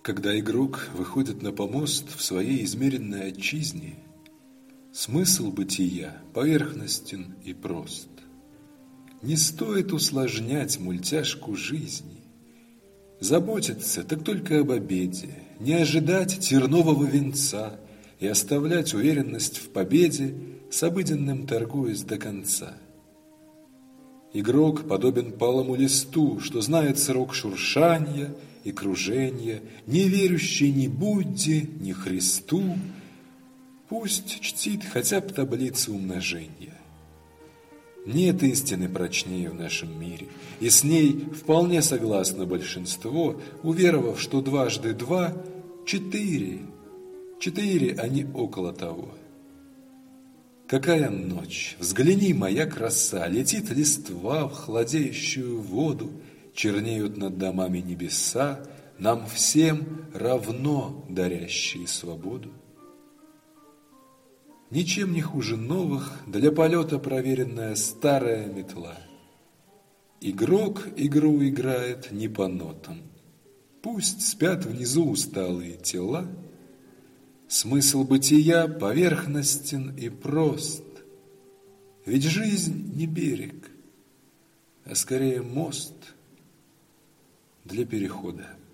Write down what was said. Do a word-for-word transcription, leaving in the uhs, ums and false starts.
Когда игрок выходит на помост в своей измеренной отчизне, смысл бытия поверхностен и прост. Не стоит усложнять мультяшку жизни. Заботиться так только об обеде, не ожидать тернового венца и оставлять уверенность в победе, с обыденным торгуясь до конца. Игрок подобен палому листу, что знает срок шуршанья и круженья, не верующий ни Будде, ни Христу, пусть чтит хотя бы таблицу умножения. Нет истины прочнее в нашем мире, и с ней вполне согласно большинство, уверовав, что дважды два – четыре, четыре, а не около того. Какая ночь! Взгляни, моя краса! Летит листва в холодеющую воду, чернеют над домами небеса, нам всем равно дарящие свободу. Ничем не хуже новых, для полета проверенная старая метла. Игрок игру играет не по нотам. Пусть спят внизу усталые тела. Смысл бытия поверхностен и прост. Ведь жизнь не берег, а скорее мост для перехода.